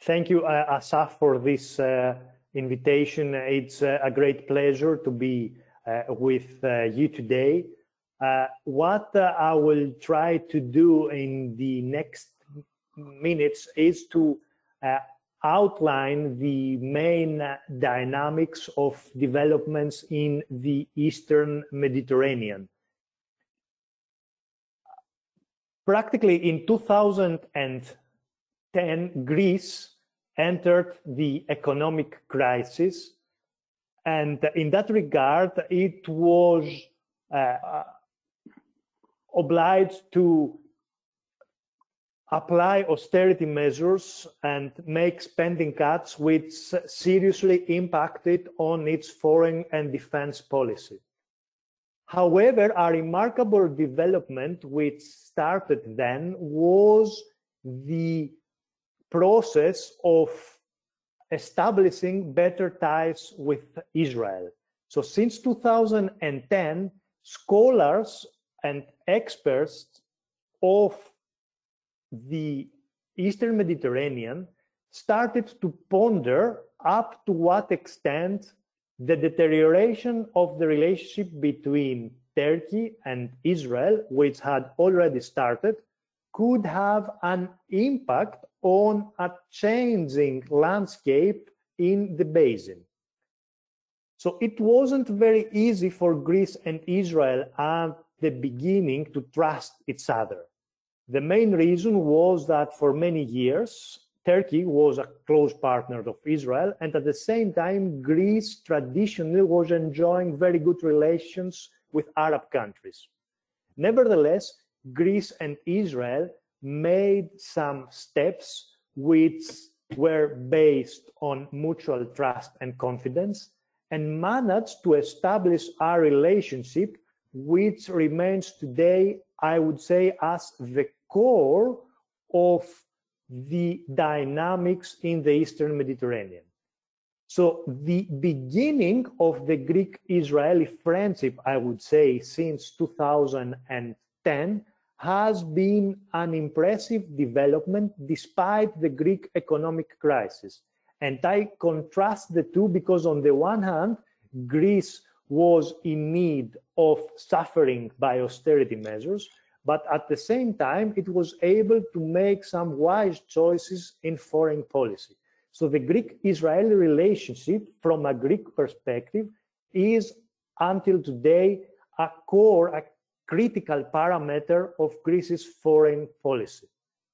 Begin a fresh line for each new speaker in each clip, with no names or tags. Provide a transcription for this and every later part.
Thank you, Asaf, for this invitation. It's a great pleasure to be with you today. What I will try to do in the next minutes is to outline the main dynamics of developments in the Eastern Mediterranean. Practically in 2010, Greece entered the economic crisis, and in that regard, it was obliged to apply austerity measures and make spending cuts which seriously impacted on its foreign and defense policy. However, a remarkable development which started then was the process of establishing better ties with Israel. So since 2010, scholars and experts of the Eastern Mediterranean started to ponder up to what extent the deterioration of the relationship between Turkey and Israel, which had already started, could have an impact on a changing landscape in the basin. So it wasn't very easy for Greece and Israel at the beginning to trust each other. The main reason was that for many years, Turkey was a close partner of Israel, and at the same time, Greece traditionally was enjoying very good relations with Arab countries. Nevertheless, Greece and Israel made some steps which were based on mutual trust and confidence and managed to establish a relationship which remains today, I would say, as the core of the dynamics in the Eastern Mediterranean. So the beginning of the Greek-Israeli friendship, I would say, since 2010, has been an impressive development despite the Greek economic crisis. And I contrast the two because on the one hand, Greece was in need of suffering by austerity measures, but at the same time, it was able to make some wise choices in foreign policy. So the Greek-Israeli relationship, from a Greek perspective, is until today a core, a critical parameter of Greece's foreign policy.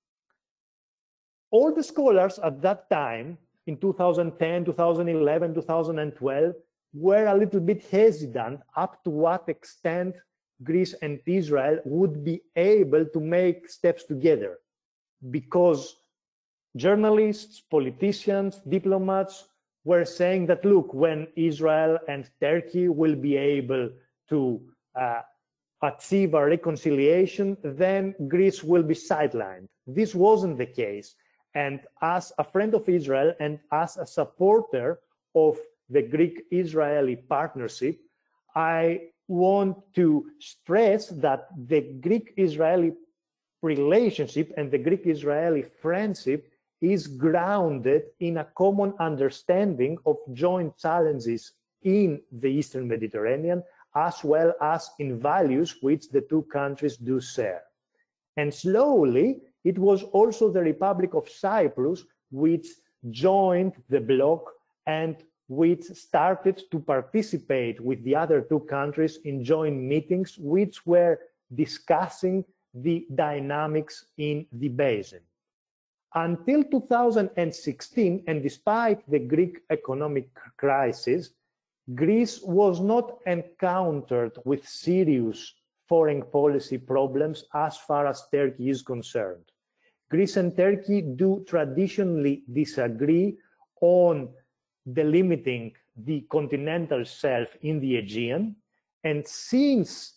All the scholars at that time, in 2010, 2011, 2012, were a little bit hesitant up to what extent Greece and Israel would be able to make steps together, because journalists, politicians, diplomats were saying that, look, when Israel and Turkey will be able to achieve a reconciliation, then Greece will be sidelined. This wasn't the case. And as a friend of Israel and as a supporter of the Greek-Israeli partnership, I want to stress that the Greek-Israeli relationship and the Greek-Israeli friendship is grounded in a common understanding of joint challenges in the Eastern Mediterranean, as well as in values which the two countries do share. And slowly, it was also the Republic of Cyprus which joined the bloc and which started to participate with the other two countries in joint meetings which were discussing the dynamics in the basin. Until 2016, and despite the Greek economic crisis, Greece was not encountered with serious foreign policy problems as far as Turkey is concerned. Greece and Turkey do traditionally disagree on delimiting the continental shelf in the Aegean, and since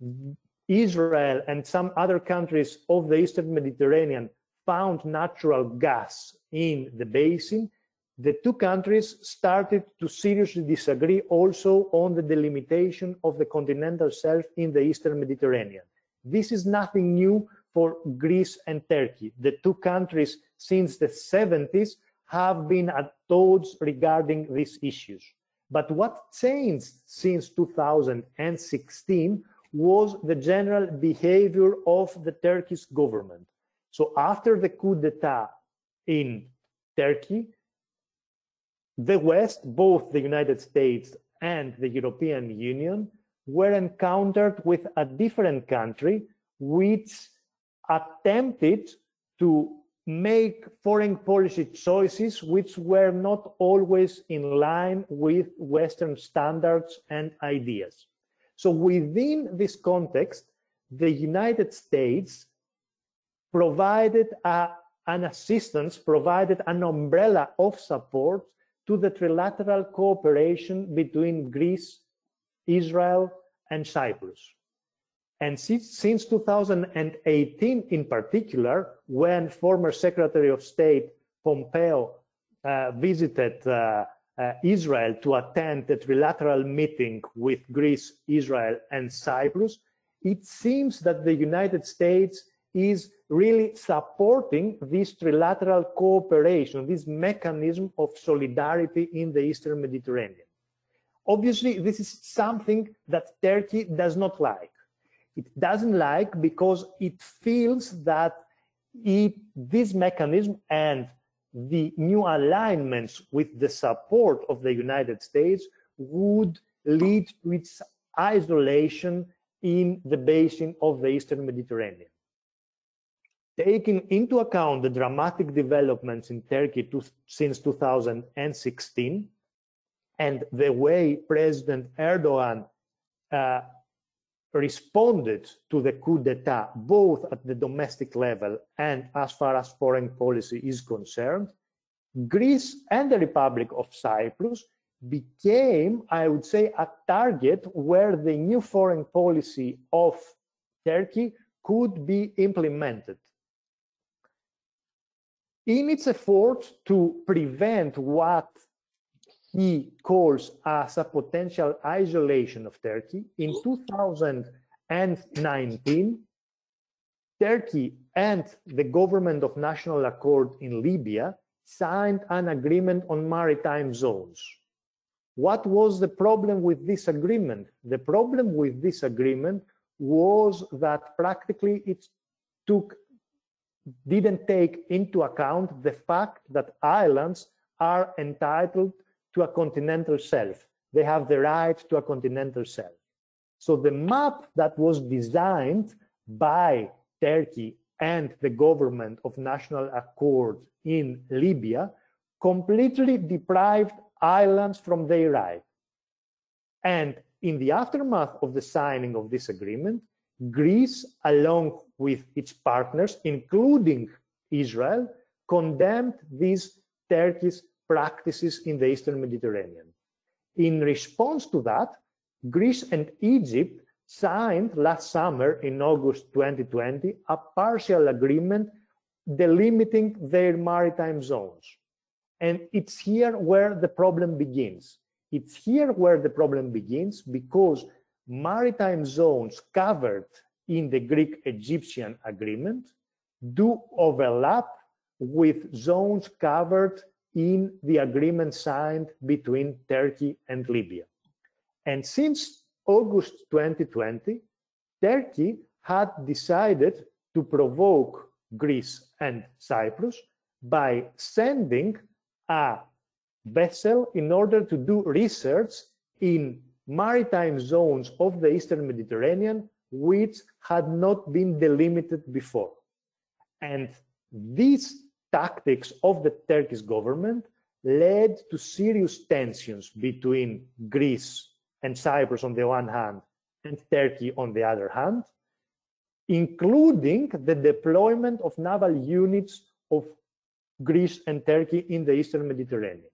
Israel and some other countries of the Eastern Mediterranean found natural gas in the basin, the two countries started to seriously disagree also on the delimitation of the continental shelf in the Eastern Mediterranean. This is nothing new for Greece and Turkey. The two countries since the 70s have been at odds regarding these issues. But what changed since 2016 was the general behavior of the Turkish government. So after the coup d'etat in Turkey, the West, both the United States and the European Union, were encountered with a different country which attempted to make foreign policy choices which were not always in line with Western standards and ideas. So within this context, the United States provided an assistance, provided an umbrella of support to the trilateral cooperation between Greece, Israel, and Cyprus. And since 2018 in particular, when former Secretary of State Pompeo visited Israel to attend a trilateral meeting with Greece, Israel, and Cyprus, it seems that the United States is really supporting this trilateral cooperation, this mechanism of solidarity in the Eastern Mediterranean. Obviously, this is something that Turkey does not like. It doesn't like because it feels that this mechanism and the new alignments with the support of the United States would lead to its isolation in the basin of the Eastern Mediterranean. Taking into account the dramatic developments in Turkey since 2016 and the way President Erdogan responded to the coup d'etat, both at the domestic level and as far as foreign policy is concerned, Greece and the Republic of Cyprus became, I would say, a target where the new foreign policy of Turkey could be implemented. In its effort to prevent what he calls as a potential isolation of Turkey, in 2019, Turkey and the government of national accord in Libya signed an agreement on maritime zones. What was the problem with this agreement? The problem with this agreement was that practically it didn't take into account the fact that islands are entitled to a continental shelf. They have the right to a continental shelf. So the map that was designed by Turkey and the government of national accord in Libya completely deprived islands from their right. And in the aftermath of the signing of this agreement, Greece, along with its partners, including Israel, condemned these Turkish practices in the Eastern Mediterranean. In response to that, Greece and Egypt signed last summer, in August 2020, a partial agreement delimiting their maritime zones. And it's here where the problem begins. It's here where the problem begins because maritime zones covered in the Greek-Egyptian agreement do overlap with zones covered in the agreement signed between Turkey and Libya. And since August 2020, Turkey had decided to provoke Greece and Cyprus by sending a vessel in order to do research in maritime zones of the Eastern Mediterranean which had not been delimited before. And these tactics of the Turkish government led to serious tensions between Greece and Cyprus on the one hand and Turkey on the other hand, including the deployment of naval units of Greece and Turkey in the Eastern Mediterranean.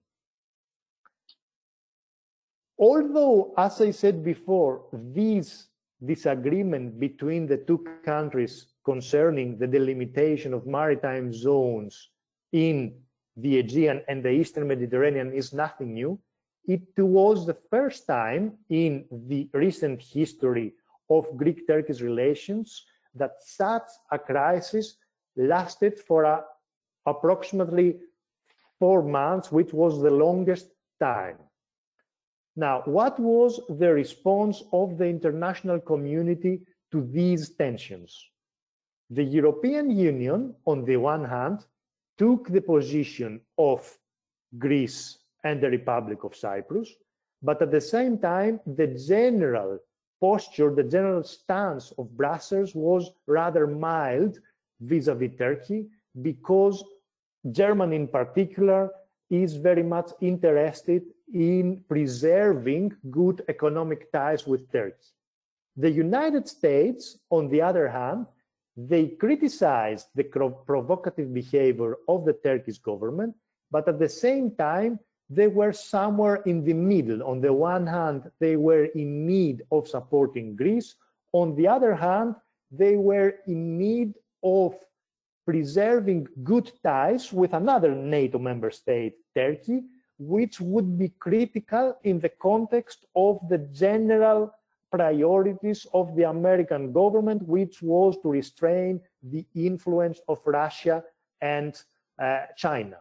Although, as I said before, this disagreement between the two countries concerning the delimitation of maritime zones in the Aegean and the Eastern Mediterranean is nothing new, it was the first time in the recent history of Greek-Turkish relations that such a crisis lasted for approximately 4 months, which was the longest time. Now, what was the response of the international community to these tensions? The European Union, on the one hand, took the position of Greece and the Republic of Cyprus, but at the same time, the general posture, the general stance of Brussels was rather mild vis-à-vis Turkey, because Germany in particular is very much interested in preserving good economic ties with Turkey. The United States, on the other hand, they criticized the provocative behavior of the Turkish government, but at the same time, they were somewhere in the middle. On the one hand, they were in need of supporting Greece. On the other hand, they were in need of preserving good ties with another NATO member state, Turkey, which would be critical in the context of the general priorities of the American government, which was to restrain the influence of Russia and China.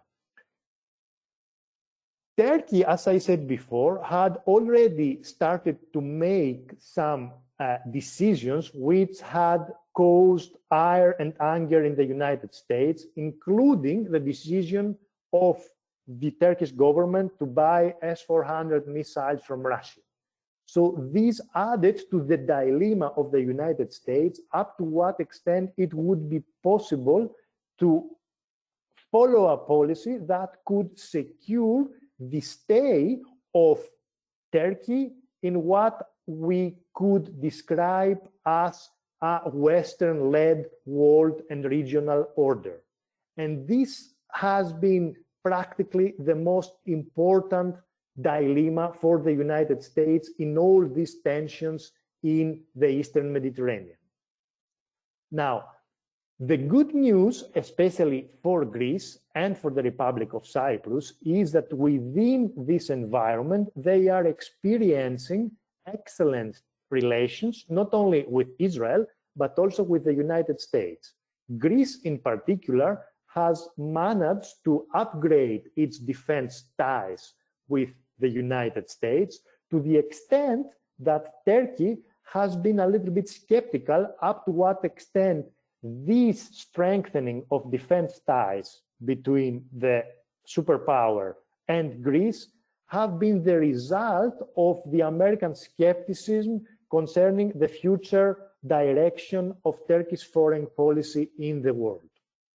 Turkey, as I said before, had already started to make some decisions which had caused ire and anger in the United States, including the decision of the Turkish government to buy S-400 missiles from Russia. So this added to the dilemma of the United States up to what extent it would be possible to follow a policy that could secure the stay of Turkey in what we could describe as a Western-led world and regional order. And this has been practically the most important dilemma for the United States in all these tensions in the Eastern Mediterranean. Now, the good news, especially for Greece and for the Republic of Cyprus, is that within this environment, they are experiencing excellent relations, not only with Israel, but also with the United States. Greece, in particular, has managed to upgrade its defense ties with the United States to the extent that Turkey has been a little bit skeptical up to what extent this strengthening of defense ties between the superpower and Greece have been the result of the American skepticism concerning the future direction of Turkish foreign policy in the world.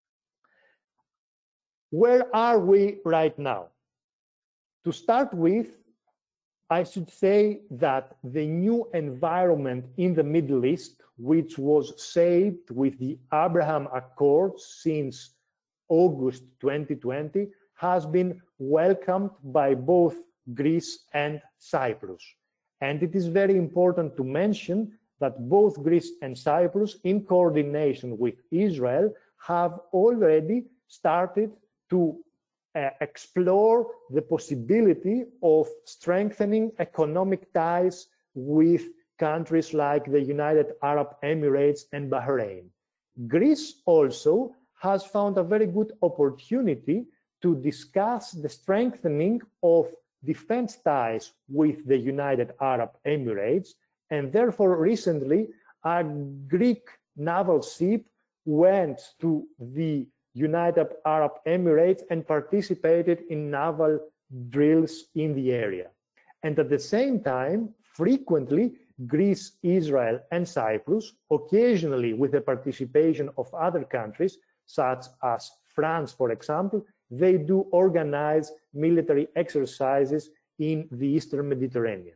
Where are we right now? To start with, I should say that the new environment in the Middle East, which was shaped with the Abraham Accords since August 2020, has been welcomed by both Greece and Cyprus. And it is very important to mention that both Greece and Cyprus, in coordination with Israel, have already started to explore the possibility of strengthening economic ties with countries like the United Arab Emirates and Bahrain. Greece also has found a very good opportunity to discuss the strengthening of defense ties with the United Arab Emirates, and therefore recently a Greek naval ship went to the United Arab Emirates and participated in naval drills in the area. And at the same time, frequently, Greece, Israel, and Cyprus, occasionally with the participation of other countries, such as France, for example, they do organize military exercises in the Eastern Mediterranean.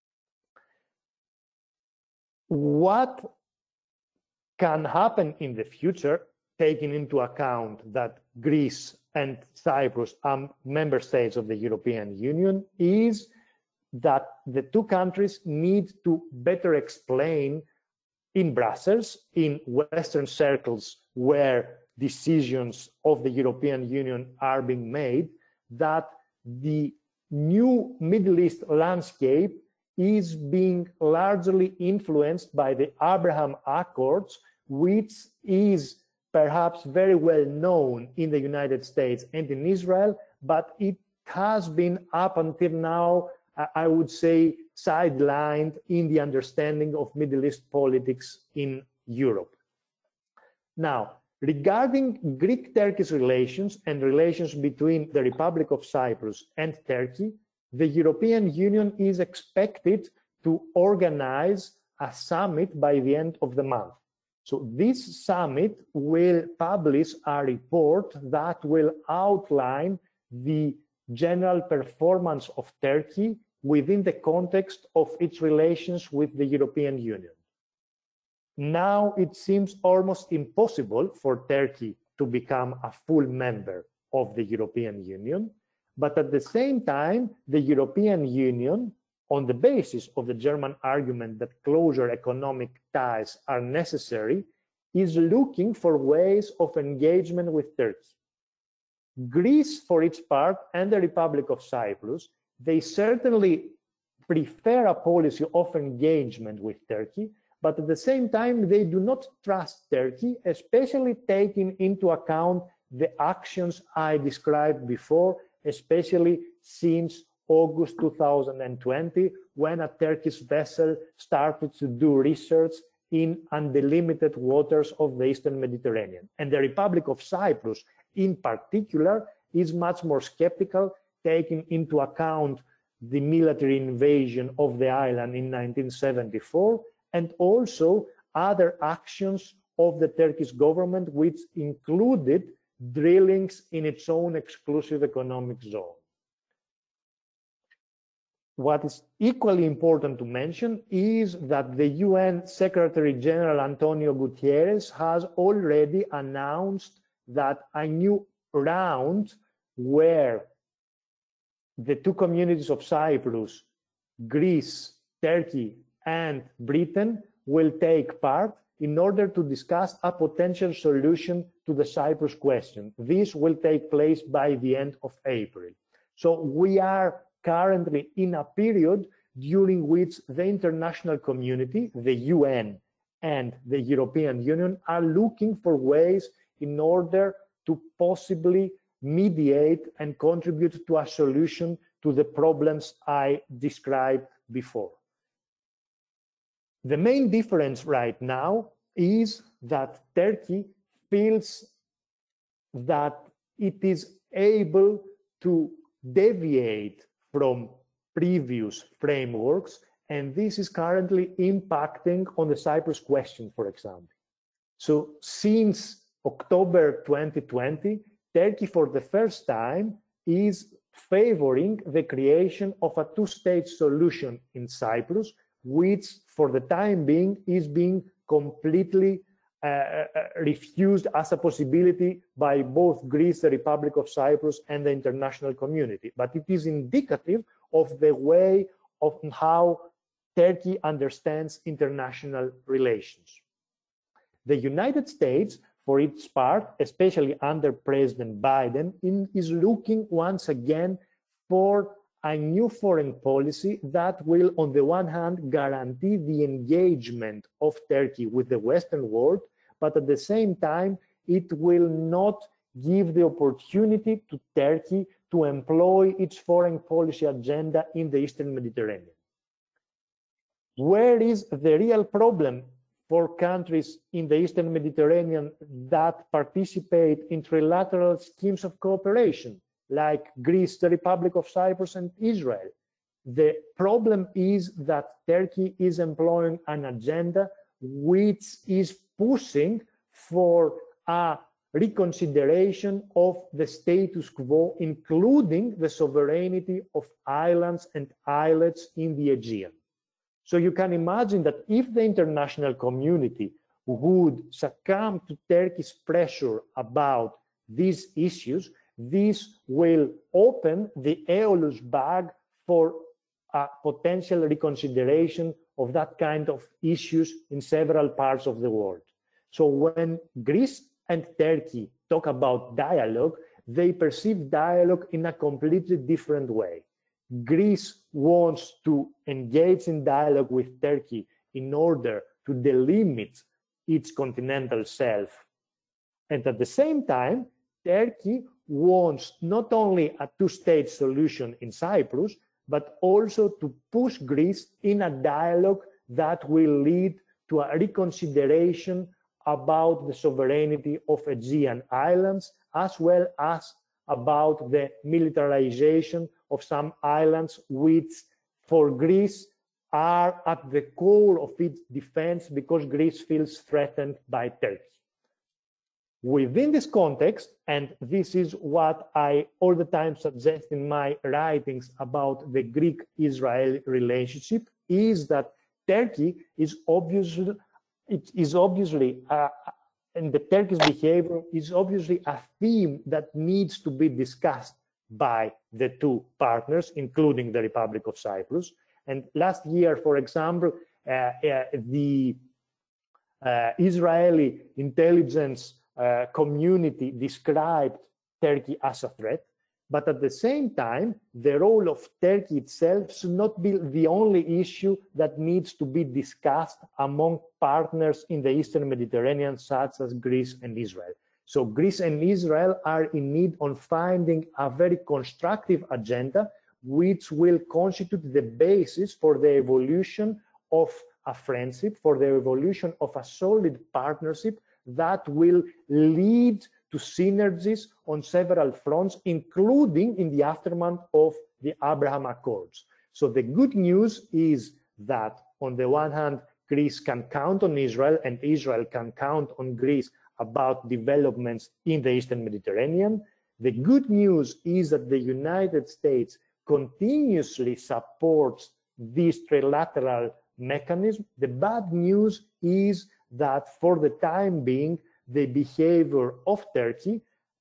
What can happen in the future, taking into account that Greece and Cyprus are member states of the European Union, is that the two countries need to better explain in Brussels, in Western circles where decisions of the European Union are being made, that the new Middle East landscape is being largely influenced by the Abraham Accords, which is perhaps very well known in the United States and in Israel, but it has been up until now, I would say, sidelined in the understanding of Middle East politics in Europe. Now, regarding Greek-Turkish relations and relations between the Republic of Cyprus and Turkey, the European Union is expected to organize a summit by the end of the month. So this summit will publish a report that will outline the general performance of Turkey within the context of its relations with the European Union. Now it seems almost impossible for Turkey to become a full member of the European Union, but at the same time, the European Union, on the basis of the German argument that closer economic ties are necessary, is looking for ways of engagement with Turkey. Greece, for its part, and the Republic of Cyprus, they certainly prefer a policy of engagement with Turkey, but at the same time, they do not trust Turkey, especially taking into account the actions I described before, especially since August 2020, when a Turkish vessel started to do research in undelimited waters of the Eastern Mediterranean. And the Republic of Cyprus, in particular, is much more skeptical, taking into account the military invasion of the island in 1974, and also other actions of the Turkish government, which included drillings in its own exclusive economic zone. What is equally important to mention is that the UN Secretary General Antonio Guterres has already announced that a new round where the two communities of Cyprus, Greece, Turkey, and Britain will take part in order to discuss a potential solution to the Cyprus question. This will take place by the end of April. So we are currently in a period during which the international community, the UN and the European Union, are looking for ways in order to possibly mediate and contribute to a solution to the problems I described before. The main difference right now is that Turkey feels that it is able to deviate from previous frameworks, and this is currently impacting on the Cyprus question, for example. So since October 2020, Turkey for the first time is favoring the creation of a two-state solution in Cyprus, which for the time being is being completely refused as a possibility by both Greece, the Republic of Cyprus, and the international community. But it is indicative of the way of how Turkey understands international relations. The United States, for its part, especially under President Biden, is looking once again for a new foreign policy that will, on the one hand, guarantee the engagement of Turkey with the Western world, but at the same time, it will not give the opportunity to Turkey to employ its foreign policy agenda in the Eastern Mediterranean. Where is the real problem for countries in the Eastern Mediterranean that participate in trilateral schemes of cooperation, like Greece, the Republic of Cyprus, and Israel? The problem is that Turkey is employing an agenda which is pushing for a reconsideration of the status quo, including the sovereignty of islands and islets in the Aegean. So you can imagine that if the international community would succumb to Turkey's pressure about these issues, this will open the Aeolus bag for a potential reconsideration of that kind of issues in several parts of the world. So when Greece and Turkey talk about dialogue, they perceive dialogue in a completely different way. Greece wants to engage in dialogue with Turkey in order to delimit its continental self. And at the same time, Turkey wants not only a two-state solution in Cyprus, but also to push Greece in a dialogue that will lead to a reconsideration about the sovereignty of Aegean islands, as well as about the militarization of some islands, which for Greece are at the core of its defense because Greece feels threatened by Turkey. Within this context, and this is what I all the time suggest in my writings about the Greek-Israeli relationship, is that Turkey is obviously, and the Turkish behavior is obviously a theme that needs to be discussed by the two partners, including the Republic of Cyprus. And last year, for example, the Israeli intelligence community described Turkey as a threat, but at the same time, the role of Turkey itself should not be the only issue that needs to be discussed among partners in the Eastern Mediterranean, such as Greece and Israel. So Greece and Israel are in need of finding a very constructive agenda, which will constitute the basis for the evolution of a friendship, for the evolution of a solid partnership that will lead to synergies on several fronts, including in the aftermath of the Abraham Accords. So the good news is that on the one hand, Greece can count on Israel and Israel can count on Greece about developments in the Eastern Mediterranean. The good news is that the United States continuously supports this trilateral mechanism. The bad news is that for the time being, the behavior of Turkey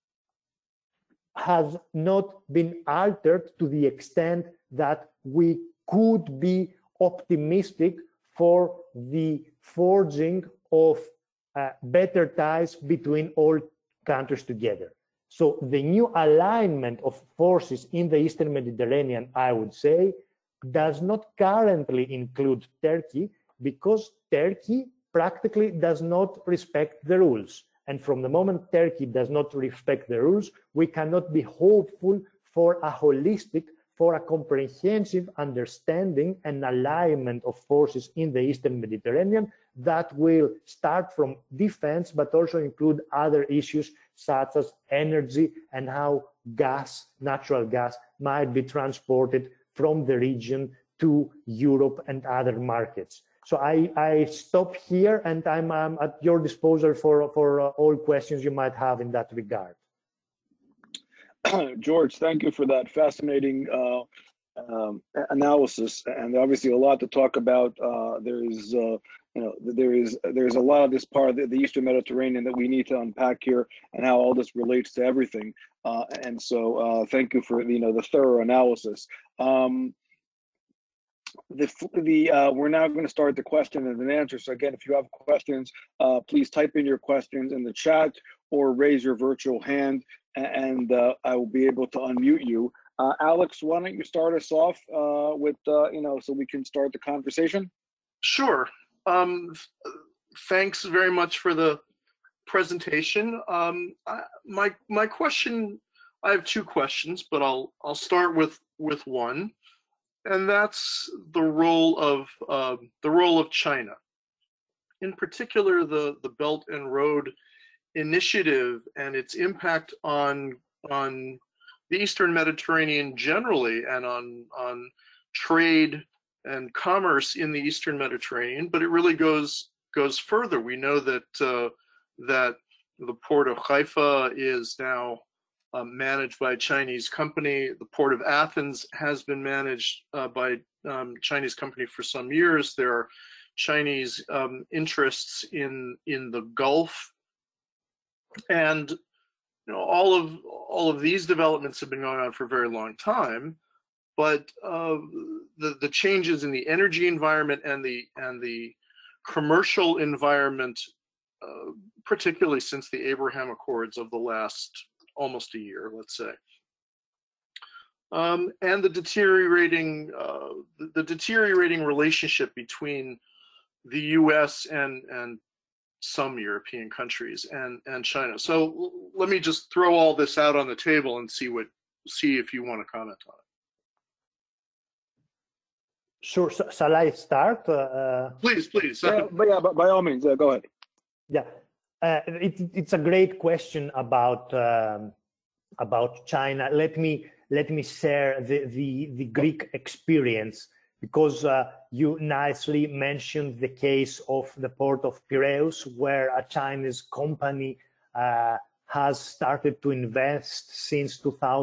has not been altered to the extent that we could be optimistic for the forging of better ties between all countries together. So the new alignment of forces in the Eastern Mediterranean, I would say, does not currently include Turkey because Turkey practically does not respect the rules. And from the moment Turkey does not respect the rules, we cannot be hopeful for a holistic, for a comprehensive understanding and alignment of forces in the Eastern Mediterranean that will start from defense, but also include other issues such as energy and how gas, natural gas, might be transported from the region to Europe and other markets. So I stop here and I'm at your disposal for all questions you might have in that regard.
George, thank you for that fascinating analysis, and obviously a lot to talk about. There's a lot of this part of the Eastern Mediterranean that we need to unpack here, and how all this relates to everything. And so, thank you for the thorough analysis. We're now going to start the question and answer. So again, if you have questions, please type in your questions in the chat or raise your virtual hand, and I will be able to unmute you. Alex, why don't you start us off with so we can start the conversation?
Sure. Thanks very much for the presentation. My question, I have two questions, but I'll start with one. And that's the role of China, in particular the Belt and Road Initiative and its impact on the Eastern Mediterranean generally, and on trade and commerce in the Eastern Mediterranean. But it really goes further. We know that that the port of Haifa is now managed by a Chinese company. The port of Athens has been managed by Chinese company for some years. There are Chinese interests in the Gulf, and all of these developments have been going on for a very long time. But the changes in the energy environment and the commercial environment, particularly since the Abraham Accords of the last almost a year, let's say, and the deteriorating relationship between the U.S. and some European countries and China. So let me just throw all this out on the table and see if you want to comment on it.
Sure. Shall I start?
Please.
But by all means, go ahead.
Yeah, it's a great question about China. Let me share the Greek experience, because you nicely mentioned the case of the port of Piraeus, where a Chinese company has started to invest since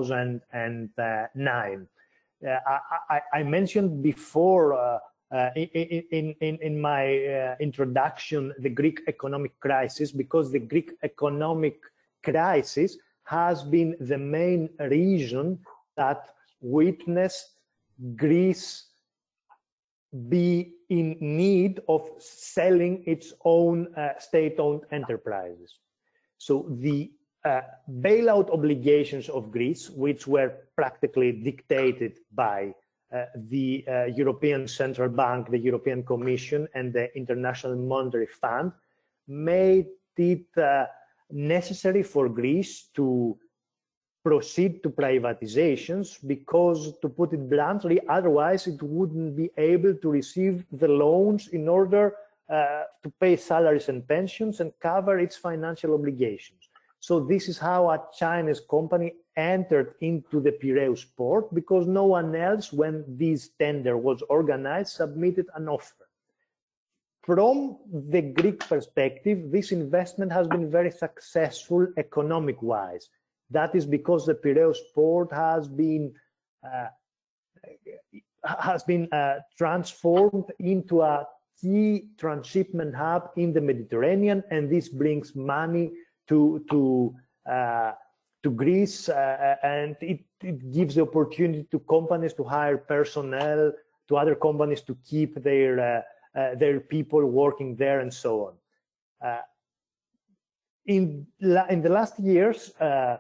2009. I mentioned before in my introduction the Greek economic crisis, because the Greek economic crisis has been the main reason that witnessed Greece be in need of selling its own state-owned enterprises. So the bailout obligations of Greece, which were practically dictated by the European Central Bank, the European Commission, and the International Monetary Fund, made it necessary for Greece to proceed to privatizations, because, to put it bluntly, otherwise it wouldn't be able to receive the loans in order to pay salaries and pensions and cover its financial obligations. So this is how a Chinese company entered into the Piraeus port, because no one else, when this tender was organized, submitted an offer. From the Greek perspective, this investment has been very successful economic-wise. That is because the Piraeus port has been transformed into a key transshipment hub in the Mediterranean, and this brings money to Greece, and it gives the opportunity to companies to hire personnel, to other companies to keep their people working there, and so on. In the last years,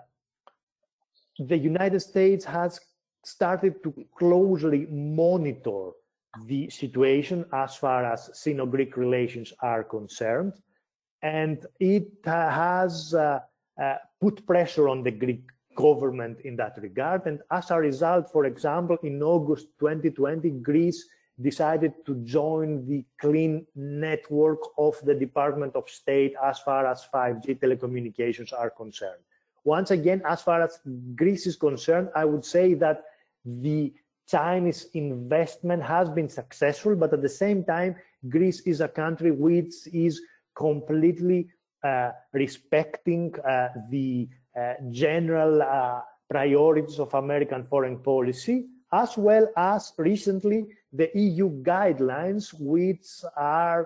the United States has started to closely monitor the situation as far as Sino-Greek relations are concerned, and it has put pressure on the Greek government in that regard. And as a result, for example, in August 2020, Greece decided to join the clean network of the Department of State as far as 5G telecommunications are concerned. Once again, as far as Greece is concerned, I would say that the Chinese investment has been successful, but at the same time, Greece is a country which is completely respecting the general priorities of American foreign policy, as well as recently the EU guidelines, which are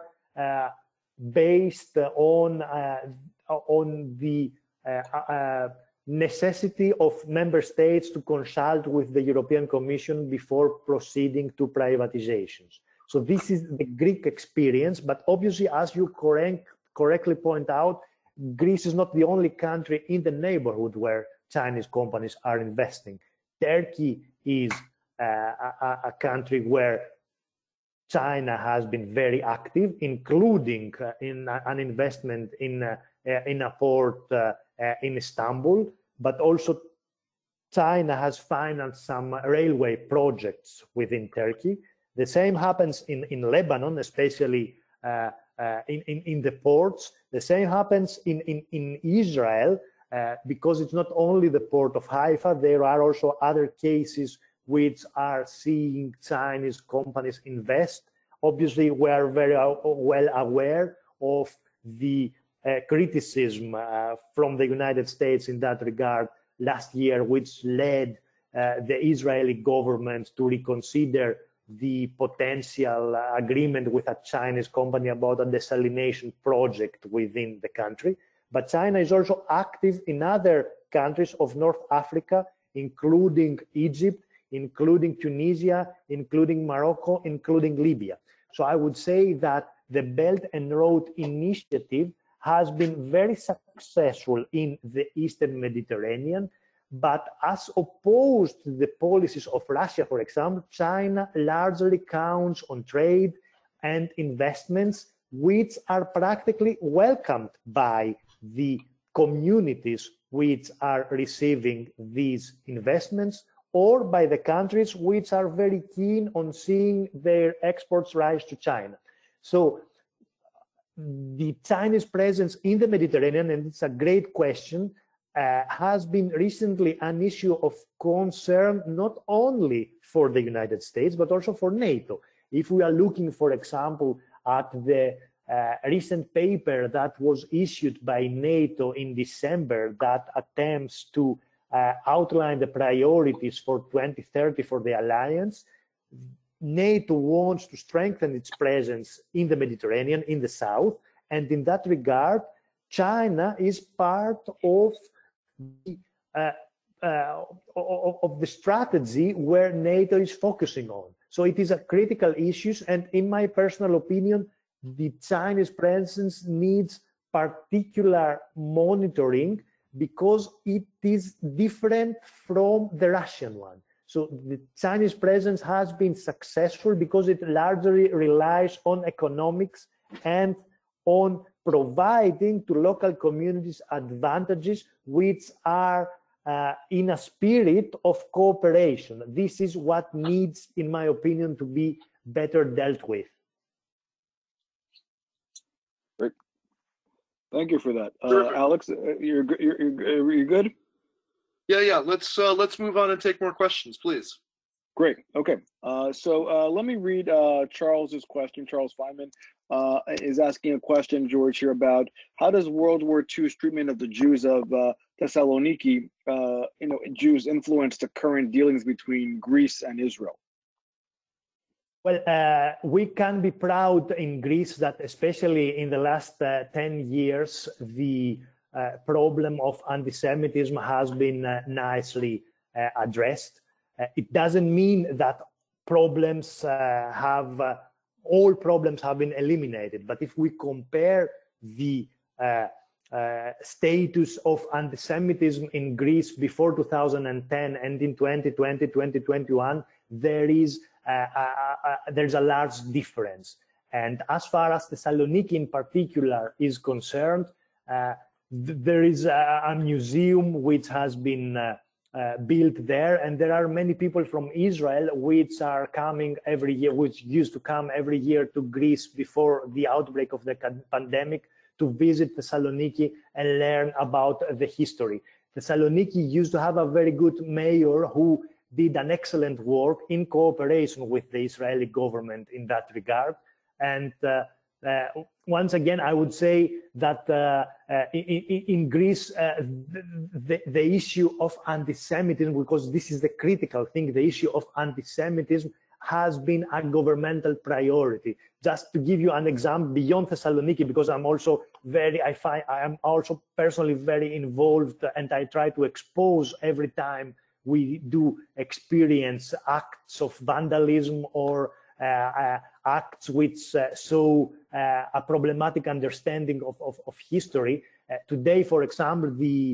based on the necessity of member states to consult with the European Commission before proceeding to privatizations. So this is the Greek experience, but obviously, as you correctly point out, Greece is not the only country in the neighborhood where Chinese companies are investing. Turkey is a country where China has been very active, including in an investment in a port in Istanbul, but also China has financed some railway projects within Turkey. The same happens in Lebanon, especially in the ports. The same happens in Israel, because it's not only the port of Haifa, there are also other cases which are seeing Chinese companies invest. Obviously, we are very well aware of the criticism from the United States in that regard last year, which led the Israeli government to reconsider the potential agreement with a Chinese company about a desalination project within the country. But China is also active in other countries of North Africa, including Egypt, including Tunisia, including Morocco, including Libya. So I would say that the Belt and Road Initiative has been very successful in the Eastern Mediterranean, but as opposed to the policies of Russia, for example, China largely counts on trade and investments which are practically welcomed by the communities which are receiving these investments, or by the countries which are very keen on seeing their exports rise to China. So the Chinese presence in the Mediterranean, and it's a great question, has been recently an issue of concern not only for the United States, but also for NATO. If we are looking, for example, at the recent paper that was issued by NATO in December that attempts to outline the priorities for 2030 for the alliance, NATO wants to strengthen its presence in the Mediterranean, in the south, and in that regard, China is part of the strategy where NATO is focusing on. So it is a critical issue, and in my personal opinion, the Chinese presence needs particular monitoring because it is different from the Russian one. So the Chinese presence has been successful because it largely relies on economics and on providing to local communities advantages which are in a spirit of cooperation. This is what needs, in my opinion, to be better dealt with.
Great. Thank you for that. Alex, you're good?
Yeah. Let's move on and take more questions, please.
Great. Okay. So let me read Charles's question. Charles Feynman is asking a question, George, here about how does World War II's treatment of the Jews of Thessaloniki, Jews influence the current dealings between Greece and Israel?
Well, we can be proud in Greece that especially in the last 10 years, the problem of anti-Semitism has been nicely addressed. It doesn't mean that all problems have been eliminated, but if we compare the status of anti-Semitism in Greece before 2010 and in 2020, 2021, there's a large difference. And as far as Thessaloniki in particular is concerned, there is a museum which has been built there, and there are many people from Israel which are coming every year, which used to come every year to Greece before the outbreak of the pandemic to visit Thessaloniki and learn about the history. Thessaloniki used to have a very good mayor who did an excellent work in cooperation with the Israeli government in that regard. And once again, I would say that in Greece, the issue of anti-Semitism, because this is the critical thing, the issue of anti-Semitism has been a governmental priority. Just to give you an example beyond Thessaloniki, because I am also personally very involved, and I try to expose every time we do experience acts of vandalism or acts which show a problematic understanding of history. Today, for example,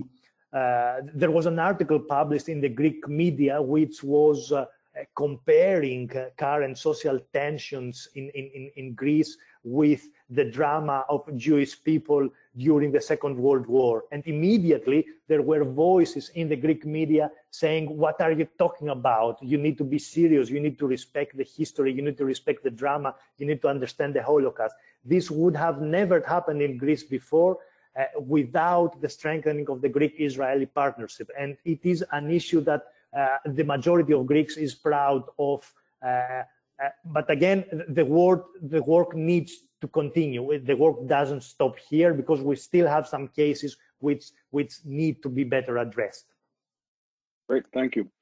there was an article published in the Greek media which was comparing current social tensions in Greece with the drama of Jewish people during the Second World War. And immediately there were voices in the Greek media saying, what are you talking about? You need to be serious. You need to respect the history. You need to respect the drama. You need to understand the Holocaust. This would have never happened in Greece before without the strengthening of the Greek-Israeli partnership. And it is an issue that the majority of Greeks is proud of. But again, the work needs to continue. The work doesn't stop here because we still have some cases which need to be better addressed.
Great, thank you.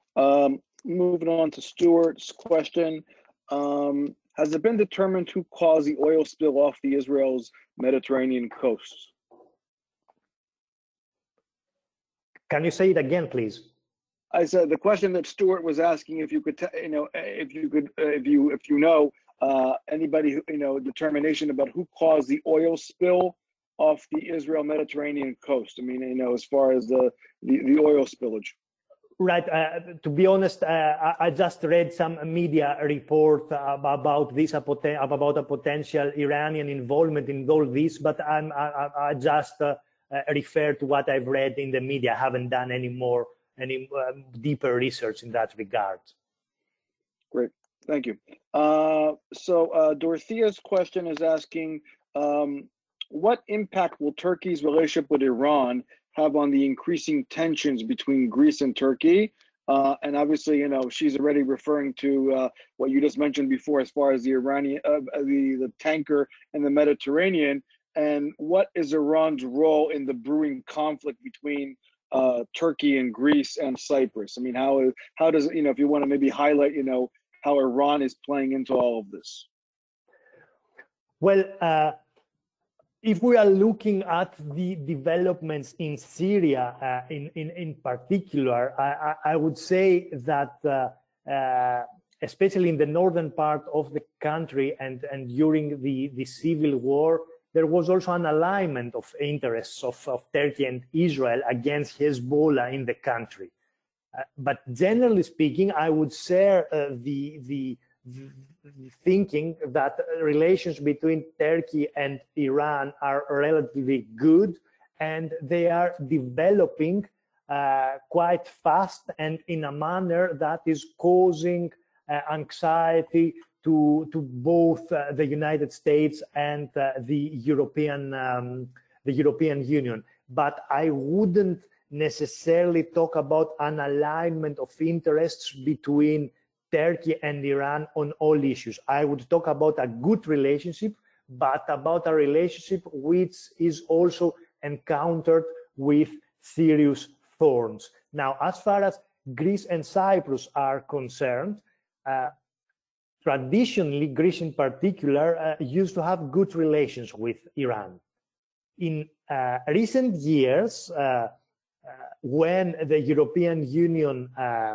Moving on to Stuart's question. Has it been determined who caused the oil spill off the Israel's Mediterranean coast?
Can you say it again, please?
I said the question that Stuart was asking, if you could, if you know anybody, determination about who caused the oil spill off the Israel Mediterranean coast. I mean, as far as the oil spillage.
Right. To be honest, I just read some media report about this, about a potential Iranian involvement in all this, but I just refer to what I've read in the media. I haven't done any deeper research in that regard.
Great, thank you. Dorothea's question is asking, what impact will Turkey's relationship with Iran have on the increasing tensions between Greece and Turkey? And obviously, you know, she's already referring to what you just mentioned before, as far as the Iranian, the tanker in the Mediterranean. And what is Iran's role in the brewing conflict between Turkey and Greece and Cyprus? I mean, how does, you know, if you want to maybe highlight, you know, how Iran is playing into all of this?
Well, if we are looking at the developments in Syria in particular, I would say that especially in the northern part of the country and during the civil war, there was also an alignment of interests of Turkey and Israel against Hezbollah in the country. But generally speaking, I would share the thinking that relations between Turkey and Iran are relatively good, and they are developing quite fast and in a manner that is causing anxiety to both the United States and the European Union. But I wouldn't necessarily talk about an alignment of interests between Turkey and Iran on all issues. I would talk about a good relationship, but about a relationship which is also encountered with serious thorns. Now, as far as Greece and Cyprus are concerned, traditionally, Greece in particular used to have good relations with Iran. In recent years, when the European Union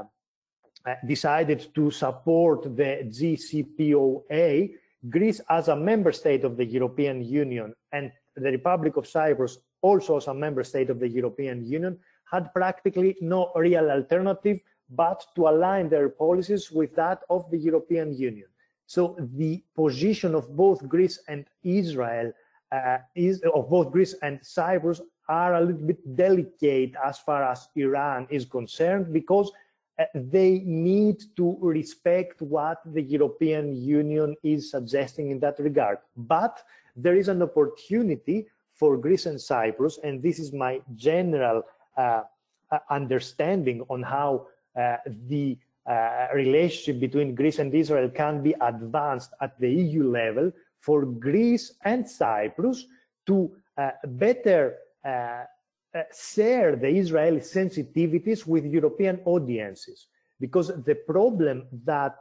decided to support the JCPOA, Greece as a member state of the European Union and the Republic of Cyprus also as a member state of the European Union had practically no real alternative but to align their policies with that of the European Union. So the position of both Greece and Israel, of both Greece and Cyprus, are a little bit delicate as far as Iran is concerned, because they need to respect what the European Union is suggesting in that regard. But there is an opportunity for Greece and Cyprus, and this is my general understanding on how the relationship between Greece and Israel can be advanced at the EU level, for Greece and Cyprus to better share the Israeli sensitivities with European audiences. Because the problem that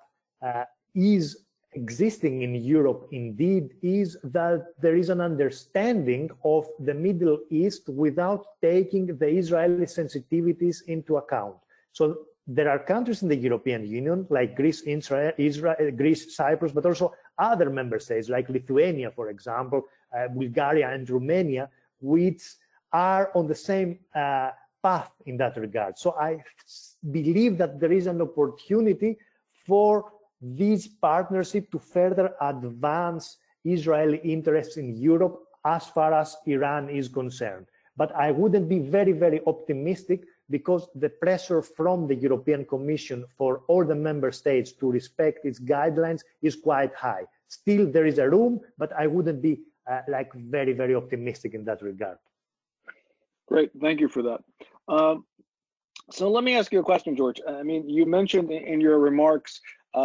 is existing in Europe indeed is that there is an understanding of the Middle East without taking the Israeli sensitivities into account. So there are countries in the European Union like Greece, Greece, Cyprus, but also other member states like Lithuania, for example, Bulgaria and Romania, which are on the same path in that regard. So I believe that there is an opportunity for this partnership to further advance Israeli interests in Europe as far as Iran is concerned. But I wouldn't be very, very optimistic, because the pressure from the European Commission for all the member states to respect its guidelines is quite high. Still, there is a room, but I wouldn't be like very, very optimistic in that regard.
Great, thank you for that. So let me ask you a question, George. I mean, you mentioned in your remarks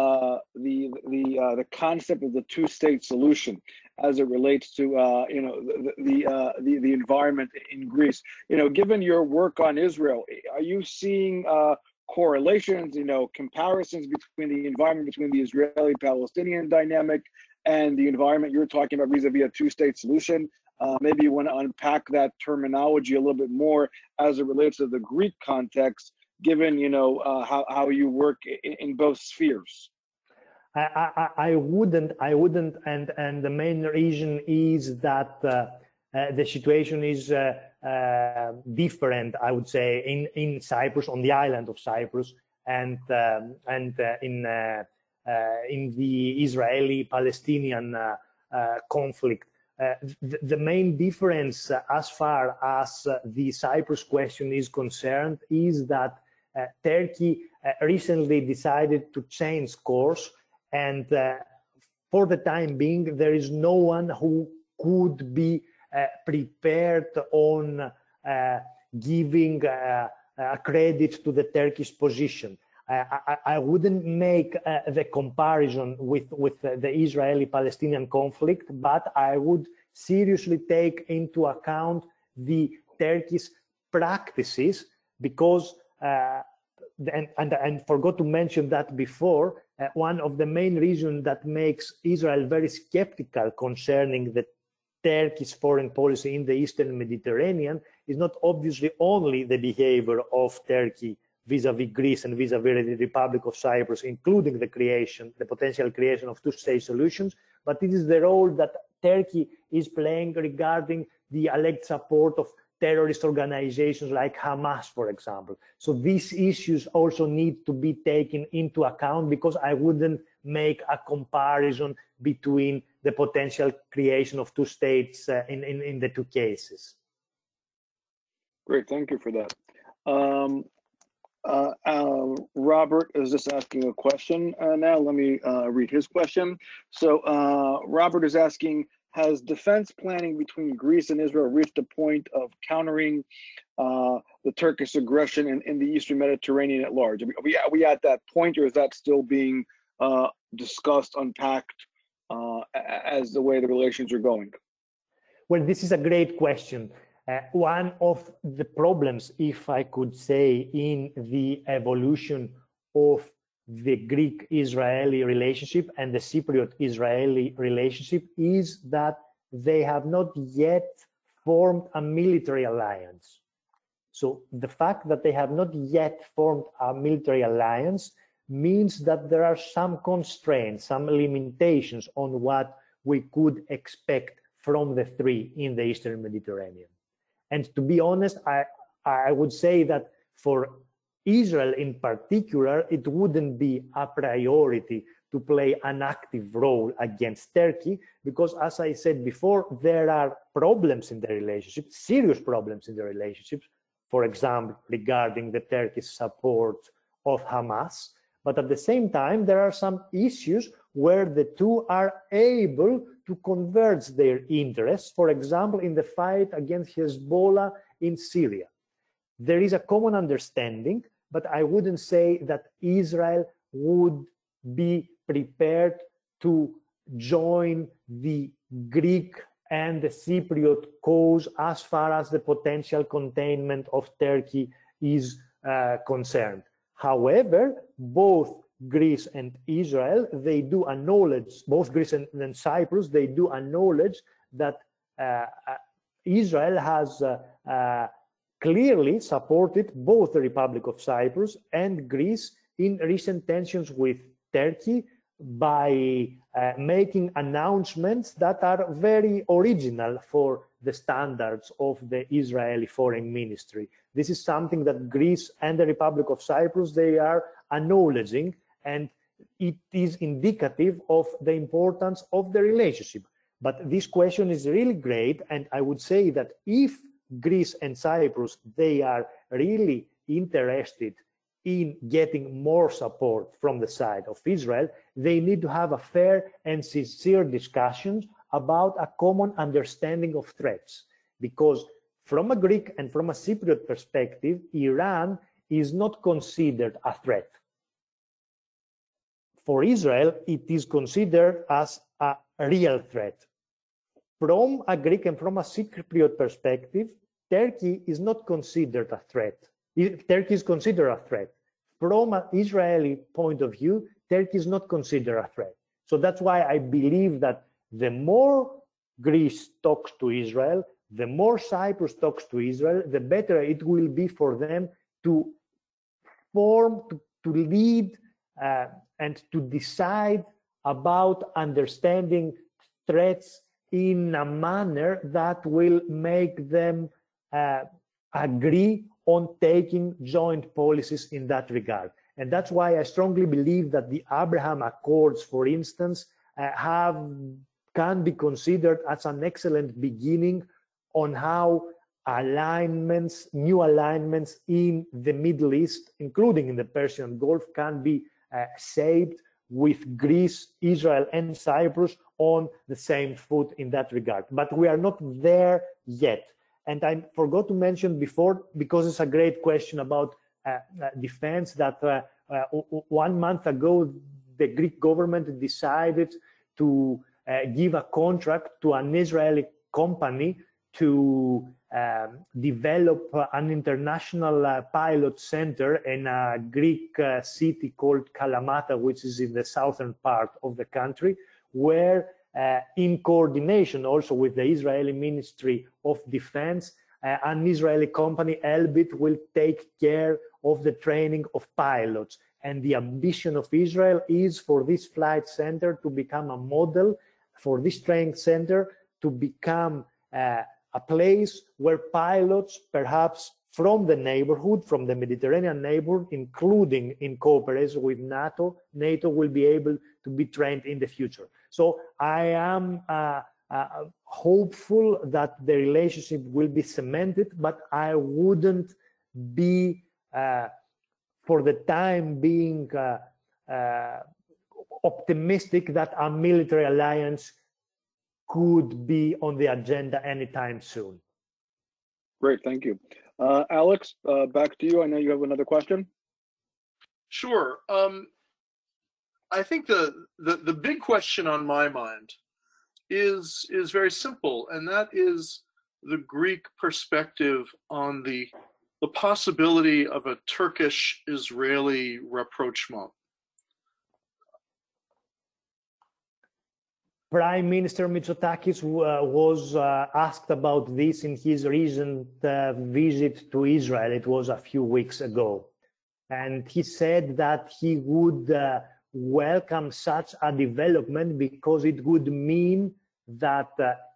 the concept of the two-state solution as it relates to you know, the environment in Greece. You know, given your work on Israel, are you seeing correlations, you know, comparisons between the environment between the Israeli-Palestinian dynamic and the environment you're talking about vis-a-vis a two-state solution? Maybe you want to unpack that terminology a little bit more as it relates to the Greek context, given, you know, how you work in both spheres.
I wouldn't, and the main reason is that the situation is different, I would say, in Cyprus, on the island of Cyprus, and in the Israeli-Palestinian conflict. The main difference as far as the Cyprus question is concerned is that Turkey recently decided to change course, and for the time being, there is no one who could be prepared on giving credit to the Turkish position. I wouldn't make the comparison with the Israeli-Palestinian conflict, but I would seriously take into account the Turkish practices, because, and forgot to mention that before, one of the main reasons that makes Israel very skeptical concerning the Turkish foreign policy in the Eastern Mediterranean is not obviously only the behavior of Turkey vis-à-vis Greece and vis-à-vis the Republic of Cyprus, including the potential creation of two-state solutions, but it is the role that Turkey is playing regarding the alleged support of terrorist organizations like Hamas, for example. So these issues also need to be taken into account, because I wouldn't make a comparison between the potential creation of two states in the two cases.
Great, thank you for that. Robert is just asking a question now. Let me read his question. So Robert is asking, has defense planning between Greece and Israel reached a point of countering the Turkish aggression in the Eastern Mediterranean at large? Are we at that point, or is that still being discussed, unpacked as the way the relations are going?
Well, this is a great question. One of the problems, if I could say, in the evolution of the Greek-Israeli relationship and the Cypriot-Israeli relationship is that they have not yet formed a military alliance. So the fact that they have not yet formed a military alliance means that there are some constraints, some limitations on what we could expect from the three in the Eastern Mediterranean. And to be honest, I would say that for Israel in particular, it wouldn't be a priority to play an active role against Turkey, because as I said before, there are problems in the relationship, serious problems in the relationships, for example, regarding the Turkish support of Hamas. But at the same time, there are some issues where the two are able to converge their interests, for example, in the fight against Hezbollah in Syria. There is a common understanding, but I wouldn't say that Israel would be prepared to join the Greek and the Cypriot cause as far as the potential containment of Turkey is concerned. However, both Greece and Israel, they do acknowledge, both Greece and Cyprus, they do acknowledge that Israel has clearly supported both the Republic of Cyprus and Greece in recent tensions with Turkey by making announcements that are very original for the standards of the Israeli Foreign Ministry. This is something that Greece and the Republic of Cyprus, they are acknowledging, and it is indicative of the importance of the relationship. But this question is really great, and I would say that if Greece and Cyprus, they are really interested in getting more support from the side of Israel, they need to have a fair and sincere discussions about a common understanding of threats. Because from a Greek and from a Cypriot perspective, Iran is not considered a threat. For Israel, it is considered as a real threat. From a Greek and from a Cypriot perspective, Turkey is not considered a threat. Turkey is considered a threat. From an Israeli point of view, Turkey is not considered a threat. So that's why I believe that the more Greece talks to Israel, the more Cyprus talks to Israel, the better it will be for them to form, to lead, and to decide about understanding threats in a manner that will make them agree on taking joint policies in that regard. And that's why I strongly believe that the Abraham Accords, for instance, can be considered as an excellent beginning on how new alignments in the Middle East, including in the Persian Gulf, can be shaped with Greece, Israel, and Cyprus on the same foot in that regard. But we are not there yet. And I forgot to mention before, because it's a great question about defense, that 1 month ago, the Greek government decided to give a contract to an Israeli company to develop an international pilot center in a Greek city called Kalamata, which is in the southern part of the country, where in coordination also with the Israeli Ministry of Defense, an Israeli company, Elbit, will take care of the training of pilots. And the ambition of Israel is for this flight center to become a model, for this training center to become a place where pilots, perhaps from the neighborhood, from the Mediterranean neighborhood, including in cooperation with NATO will be able to be trained in the future. So I am hopeful that the relationship will be cemented, but I wouldn't be, for the time being, optimistic that a military alliance could be on the agenda anytime soon.
Great, thank you. Alex, back to you. I know you have another question.
Sure. I think the big question on my mind is very simple, and that is the Greek perspective on the possibility of a Turkish-Israeli rapprochement.
Prime Minister Mitsotakis was asked about this in his recent visit to Israel. It was a few weeks ago. And he said that he would welcome such a development because it would mean that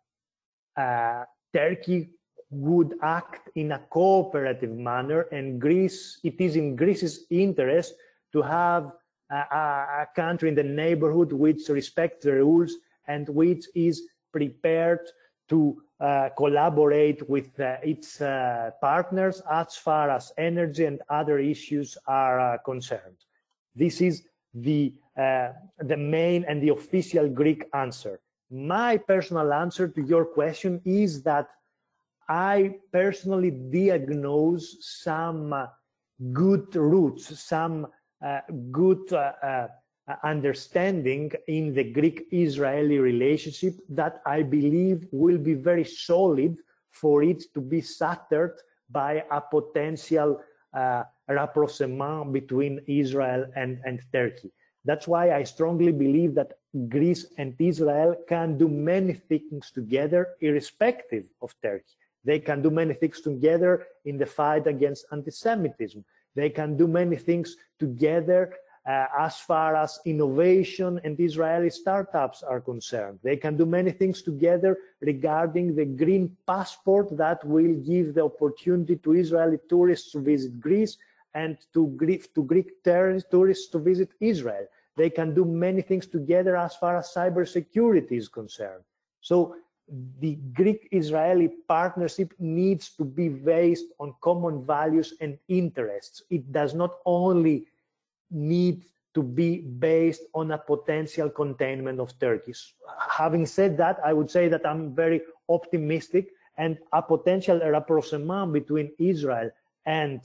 Turkey would act in a cooperative manner, and Greece, it is in Greece's interest to have a country in the neighborhood which respects the rules and which is prepared to collaborate with its partners as far as energy and other issues are concerned. This is the main and the official Greek answer. My personal answer to your question is that I personally diagnose some good roots, some good understanding in the Greek-Israeli relationship that I believe will be very solid for it to be shattered by a potential rapprochement between Israel and Turkey. That's why I strongly believe that Greece and Israel can do many things together irrespective of Turkey. They can do many things together in the fight against anti-Semitism. They can do many things together as far as innovation and Israeli startups are concerned. They can do many things together regarding the green passport that will give the opportunity to Israeli tourists to visit Greece and to Greek tourists to visit Israel. They can do many things together as far as cybersecurity is concerned. So the Greek-Israeli partnership needs to be based on common values and interests. It does not only need to be based on a potential containment of Turkey. Having said that, I would say that I'm very optimistic, and a potential rapprochement between Israel and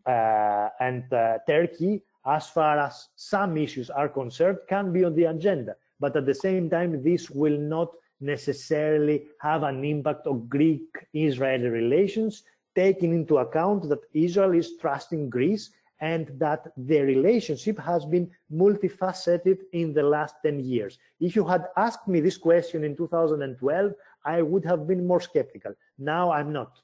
Turkey, as far as some issues are concerned, can be on the agenda. But at the same time, this will not necessarily have an impact on Greek-Israeli relations, taking into account that Israel is trusting Greece and that the relationship has been multifaceted in the last 10 years. If you had asked me this question in 2012, I would have been more skeptical. Now I'm not.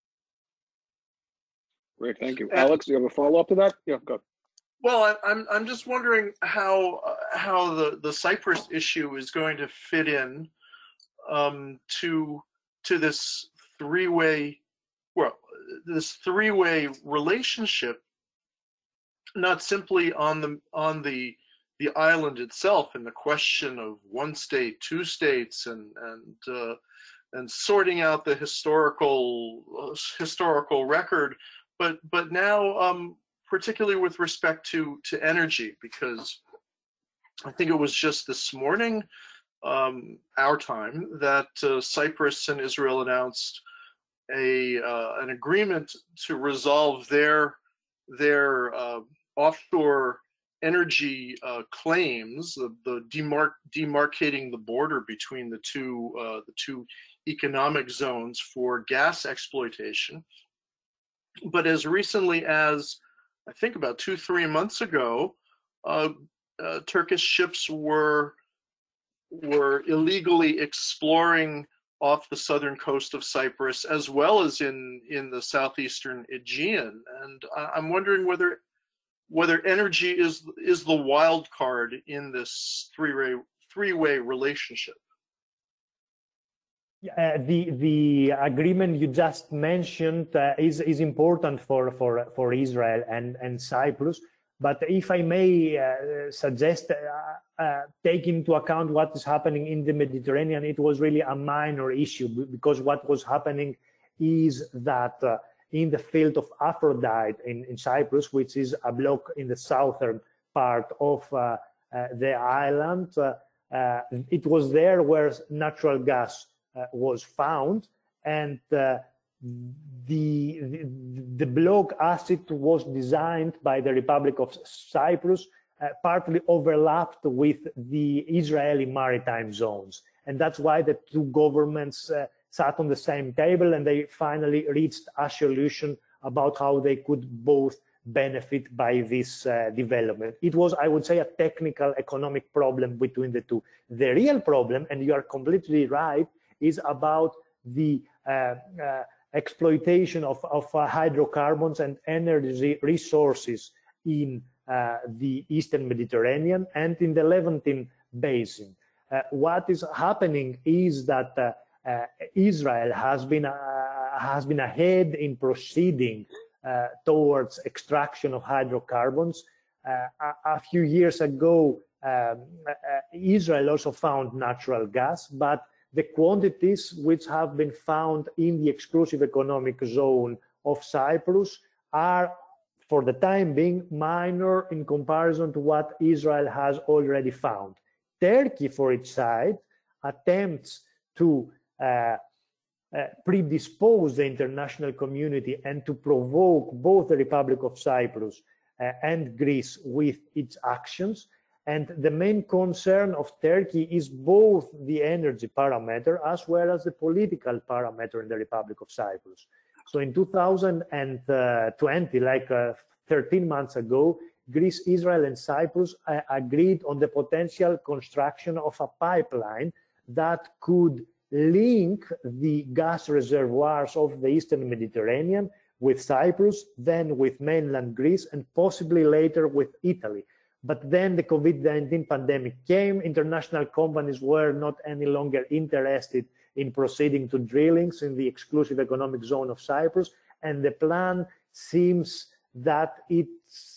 Great, thank you. Alex, do you have a follow-up to that? Yeah, go.
Well, I'm just wondering how the Cyprus issue is going to fit in to this three-way, this three-way relationship, not simply on the island itself and the question of one state, two states, and sorting out the historical record, but now particularly with respect to energy, because I think it was just this morning, our time, that Cyprus and Israel announced an agreement to resolve their offshore energy claims, the demarcating the border between the two economic zones for gas exploitation. But as recently as, I think about 2-3 months ago, Turkish ships were illegally exploring off the southern coast of Cyprus, as well as in the southeastern Aegean. And I'm wondering whether energy is the wild card in this three-way relationship.
The agreement you just mentioned is important for Israel and Cyprus. But if I may suggest, take into account what is happening in the Mediterranean, it was really a minor issue, because what was happening is that in the field of Aphrodite in Cyprus, which is a block in the southern part of the island, it was there where natural gas was found, and the block, as it was designed by the Republic of Cyprus, partly overlapped with the Israeli maritime zones. And that's why the two governments sat on the same table, and they finally reached a solution about how they could both benefit by this development. It was, I would say, a technical economic problem between the two. The real problem, and you are completely right, is about the exploitation of hydrocarbons and energy resources in the Eastern Mediterranean and in the Levantine Basin. What is happening is that Israel has been ahead in proceeding towards extraction of hydrocarbons. A few years ago, Israel also found natural gas, but the quantities which have been found in the exclusive economic zone of Cyprus are, for the time being, minor in comparison to what Israel has already found. Turkey, for its side, attempts to predispose the international community and to provoke both the Republic of Cyprus and Greece with its actions. And the main concern of Turkey is both the energy parameter as well as the political parameter in the Republic of Cyprus. So in 2020, like 13 months ago, Greece, Israel, and Cyprus agreed on the potential construction of a pipeline that could link the gas reservoirs of the Eastern Mediterranean with Cyprus, then with mainland Greece, and possibly later with Italy. But then the COVID-19 pandemic came. International companies were not any longer interested in proceeding to drillings in the exclusive economic zone of Cyprus, and the plan seems that it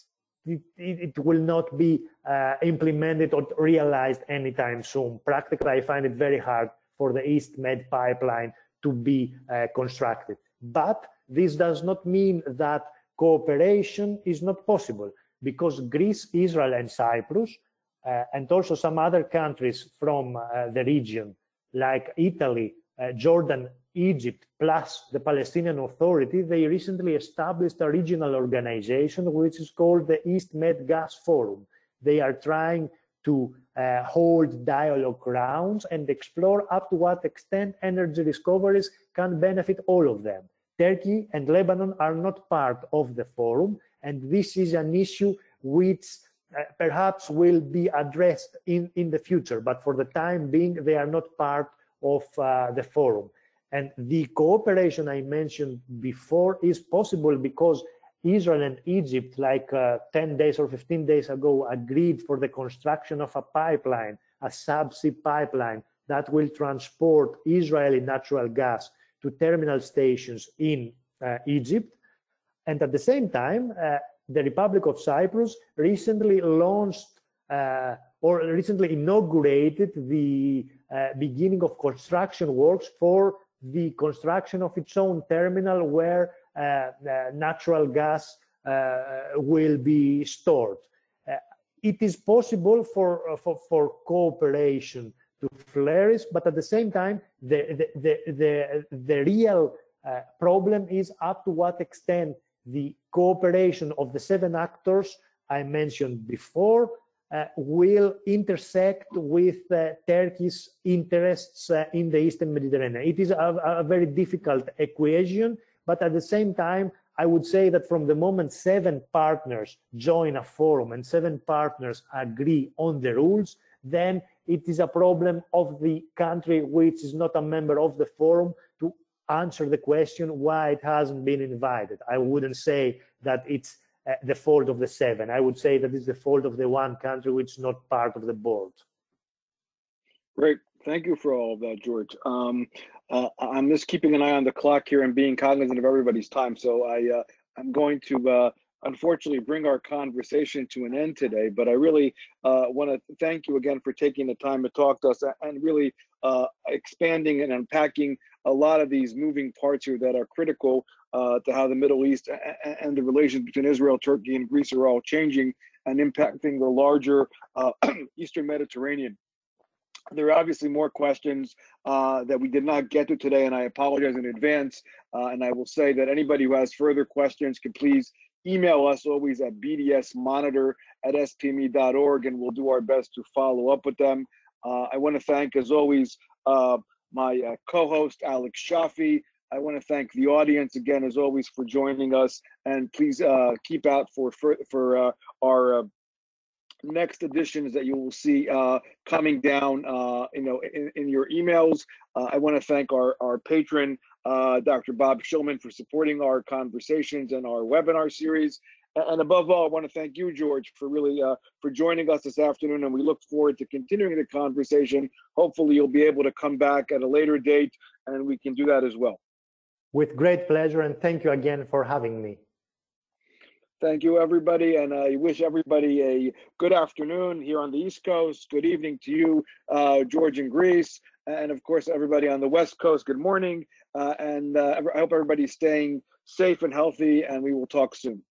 will not be implemented or realized anytime soon. Practically, I find it very hard for the East Med pipeline to be constructed. But this does not mean that cooperation is not possible, because Greece, Israel, and Cyprus, and also some other countries from the region, like Italy, Jordan, Egypt, plus the Palestinian Authority, they recently established a regional organization which is called the East Med Gas Forum. They are trying to hold dialogue rounds and explore up to what extent energy discoveries can benefit all of them. Turkey and Lebanon are not part of the forum, and this is an issue which perhaps will be addressed in the future, but for the time being, they are not part of the forum. And the cooperation I mentioned before is possible because Israel and Egypt, like 10 days or 15 days ago, agreed for the construction of a pipeline, a subsea pipeline that will transport Israeli natural gas to terminal stations in Egypt. And at the same time, the Republic of Cyprus recently launched or recently inaugurated the beginning of construction works for the construction of its own terminal where natural gas will be stored. It is possible for cooperation to flourish, but at the same time, the real problem is up to what extent the cooperation of the 7 actors I mentioned before will intersect with Turkey's interests in the Eastern Mediterranean. It is a very difficult equation, but at the same time, I would say that from the moment 7 partners join a forum and 7 partners agree on the rules, then it is a problem of the country which is not a member of the forum to answer the question why it hasn't been invited. I wouldn't say that it's the fault of the 7. I would say that it's the fault of the one country which is not part of the board.
Great. Thank you for all of that, George. I'm just keeping an eye on the clock here and being cognizant of everybody's time. So I'm going to unfortunately bring our conversation to an end today, but I really want to thank you again for taking the time to talk to us and really expanding and unpacking a lot of these moving parts here that are critical to how the Middle East and the relations between Israel, Turkey, and Greece are all changing and impacting the larger Eastern Mediterranean. There are obviously more questions that we did not get to today, and I apologize in advance. And I will say that anybody who has further questions can please email us always at bdsmonitor@spme.org, and we'll do our best to follow up with them. I want to thank, as always, my co-host, Alex Shafi. I want to thank the audience again, as always, for joining us. And please keep out for our next editions that you will see coming down, in your emails. I want to thank our patron, Dr. Bob Shulman, for supporting our conversations and our webinar series. And above all, I want to thank you, George, for really for joining us this afternoon. And we look forward to continuing the conversation. Hopefully, you'll be able to come back at a later date, and we can do that as well.
With great pleasure, and thank you again for having me.
Thank you, everybody, and I wish everybody a good afternoon here on the East Coast. Good evening to you, George in Greece, and of course, everybody on the West Coast. Good morning, and I hope everybody's staying safe and healthy, and we will talk soon.